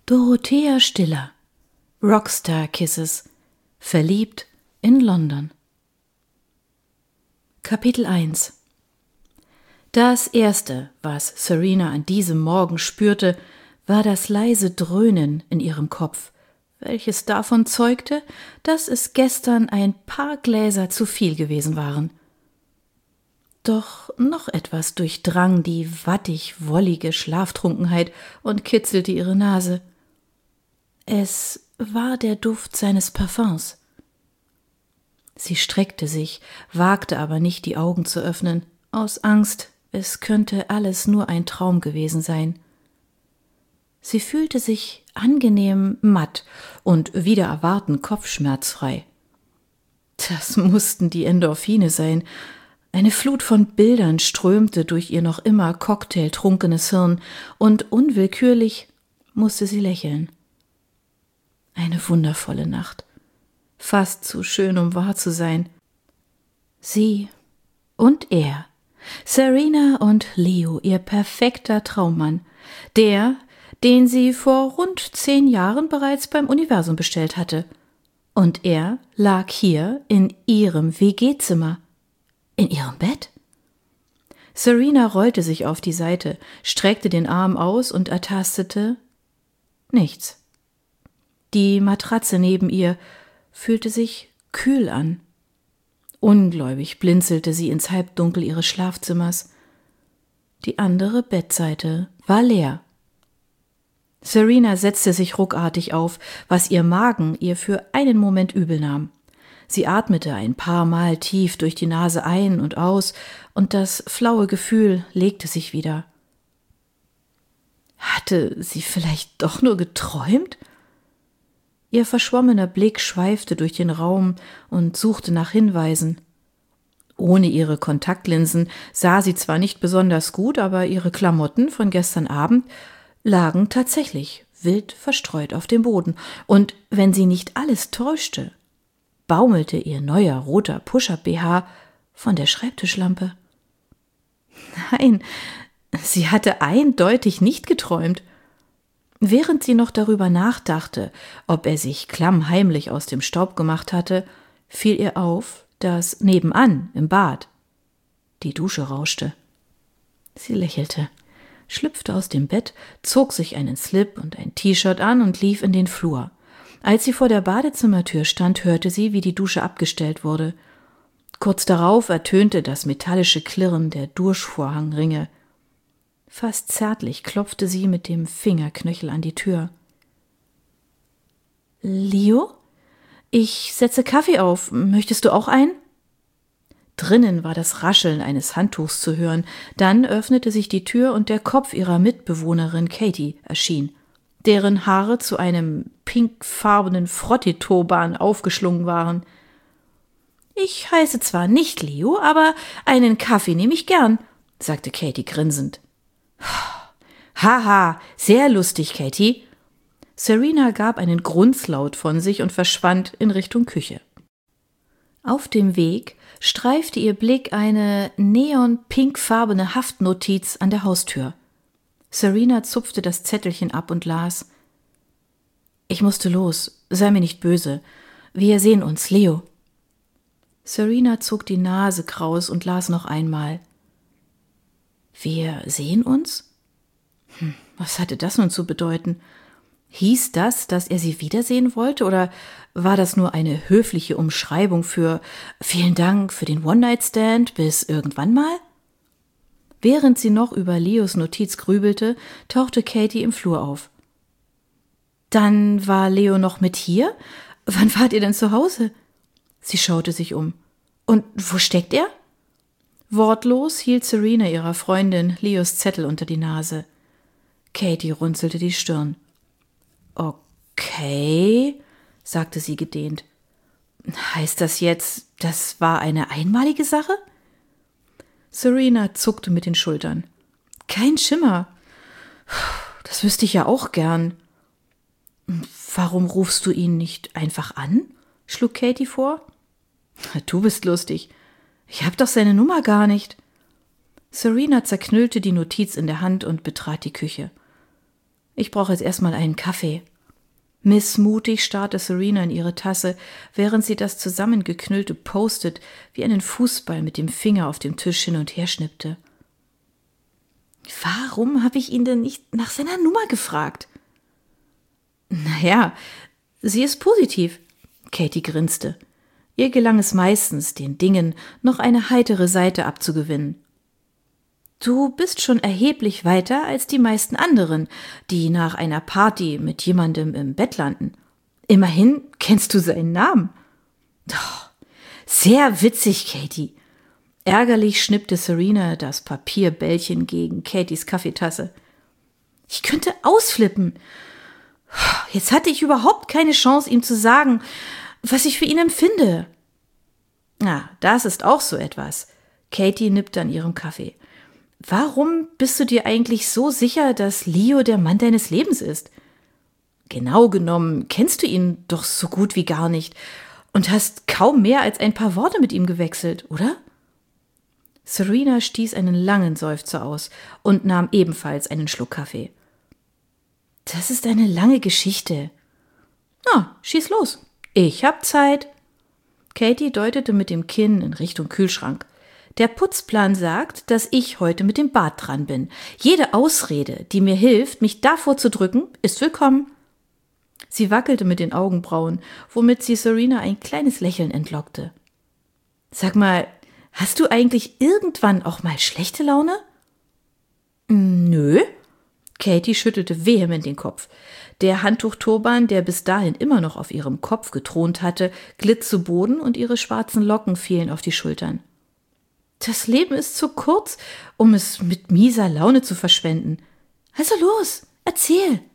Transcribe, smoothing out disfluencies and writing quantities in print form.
Dorothea Stiller, Rockstar Kisses, verliebt in London. Kapitel 1. Das Erste, was Serena an diesem Morgen spürte, war das leise Dröhnen in ihrem Kopf, welches davon zeugte, dass es gestern ein paar Gläser zu viel gewesen waren. Doch noch etwas durchdrang die wattig-wollige Schlaftrunkenheit und kitzelte ihre Nase. Es war der Duft seines Parfums. Sie streckte sich, wagte aber nicht, die Augen zu öffnen, aus Angst, es könnte alles nur ein Traum gewesen sein. Sie fühlte sich angenehm matt und wider Erwarten kopfschmerzfrei. Das mussten die Endorphine sein. Eine Flut von Bildern strömte durch ihr noch immer cocktailtrunkenes Hirn, und unwillkürlich musste sie lächeln. Eine wundervolle Nacht. Fast zu schön, um wahr zu sein. Sie und er. Serena und Leo, ihr perfekter Traummann. Der, den sie vor rund 10 Jahren bereits beim Universum bestellt hatte. Und er lag hier in ihrem WG-Zimmer. In ihrem Bett? Serena rollte sich auf die Seite, streckte den Arm aus und ertastete nichts. Die Matratze neben ihr fühlte sich kühl an. Ungläubig blinzelte sie ins Halbdunkel ihres Schlafzimmers. Die andere Bettseite war leer. Serena setzte sich ruckartig auf, was ihr Magen ihr für einen Moment übel nahm. Sie atmete ein paar Mal tief durch die Nase ein und aus, und das flaue Gefühl legte sich wieder. Hatte sie vielleicht doch nur geträumt? Ihr verschwommener Blick schweifte durch den Raum und suchte nach Hinweisen. Ohne ihre Kontaktlinsen sah sie zwar nicht besonders gut, aber ihre Klamotten von gestern Abend lagen tatsächlich wild verstreut auf dem Boden, und wenn sie nicht alles täuschte, baumelte ihr neuer roter Push-Up-BH von der Schreibtischlampe. Nein, sie hatte eindeutig nicht geträumt. Während sie noch darüber nachdachte, ob er sich klammheimlich aus dem Staub gemacht hatte, fiel ihr auf, dass nebenan im Bad die Dusche rauschte. Sie lächelte, schlüpfte aus dem Bett, zog sich einen Slip und ein T-Shirt an und lief in den Flur. Als sie vor der Badezimmertür stand, hörte sie, wie die Dusche abgestellt wurde. Kurz darauf ertönte das metallische Klirren der Duschvorhangringe. Fast zärtlich klopfte sie mit dem Fingerknöchel an die Tür. »Leo? Ich setze Kaffee auf. Möchtest du auch einen?« Drinnen war das Rascheln eines Handtuchs zu hören. Dann öffnete sich die Tür und der Kopf ihrer Mitbewohnerin Katie erschien, deren Haare zu einem pinkfarbenen Frottee-Turban aufgeschlungen waren. »Ich heiße zwar nicht Leo, aber einen Kaffee nehme ich gern«, sagte Katie grinsend. »Haha, sehr lustig, Katie.« Serena gab einen Grunzlaut von sich und verschwand in Richtung Küche. Auf dem Weg streifte ihr Blick eine neon-pinkfarbene Haftnotiz an der Haustür. Serena zupfte das Zettelchen ab und las: »Ich musste los, sei mir nicht böse. Wir sehen uns, Leo.« Serena zog die Nase kraus und las noch einmal: »Wir sehen uns?« Was hatte das nun zu bedeuten? Hieß das, dass er sie wiedersehen wollte, oder war das nur eine höfliche Umschreibung für »Vielen Dank für den One-Night-Stand, bis irgendwann mal«? Während sie noch über Leos Notiz grübelte, tauchte Katie im Flur auf. »Dann war Leo noch mit hier? Wann wart ihr denn zu Hause?« Sie schaute sich um. »Und wo steckt er?« Wortlos hielt Serena ihrer Freundin Leos Zettel unter die Nase. Katie runzelte die Stirn. »Okay«, sagte sie gedehnt. »Heißt das jetzt, das war eine einmalige Sache?« Serena zuckte mit den Schultern. »Kein Schimmer. Das wüsste ich ja auch gern.« »Warum rufst du ihn nicht einfach an?« schlug Katie vor. »Du bist lustig. Ich hab doch seine Nummer gar nicht.« Serena zerknüllte die Notiz in der Hand und betrat die Küche. Ich brauche jetzt erstmal einen Kaffee. Missmutig starrte Serena in ihre Tasse, während sie das zusammengeknüllte Post-it wie einen Fußball mit dem Finger auf dem Tisch hin und her schnippte. Warum habe ich ihn denn nicht nach seiner Nummer gefragt? Naja, sie ist positiv. Katie grinste. Ihr gelang es meistens, den Dingen noch eine heitere Seite abzugewinnen. Du bist schon erheblich weiter als die meisten anderen, die nach einer Party mit jemandem im Bett landen. Immerhin kennst du seinen Namen. Doch, sehr witzig, Katie. Ärgerlich schnippte Serena das Papierbällchen gegen Katies Kaffeetasse. Ich könnte ausflippen. Jetzt hatte ich überhaupt keine Chance, ihm zu sagen, was ich für ihn empfinde. Na, das ist auch so etwas. Katie nippte an ihrem Kaffee. Warum bist du dir eigentlich so sicher, dass Leo der Mann deines Lebens ist? Genau genommen kennst du ihn doch so gut wie gar nicht und hast kaum mehr als ein paar Worte mit ihm gewechselt, oder? Serena stieß einen langen Seufzer aus und nahm ebenfalls einen Schluck Kaffee. Das ist eine lange Geschichte. Na, schieß los. Ich hab Zeit. Katie deutete mit dem Kinn in Richtung Kühlschrank. Der Putzplan sagt, dass ich heute mit dem Bad dran bin. Jede Ausrede, die mir hilft, mich davor zu drücken, ist willkommen. Sie wackelte mit den Augenbrauen, womit sie Serena ein kleines Lächeln entlockte. Sag mal, hast du eigentlich irgendwann auch mal schlechte Laune? Nö. Katie schüttelte vehement den Kopf. Der Handtuchturban, der bis dahin immer noch auf ihrem Kopf gethront hatte, glitt zu Boden und ihre schwarzen Locken fielen auf die Schultern. Das Leben ist zu kurz, um es mit mieser Laune zu verschwenden. Also los, erzähl.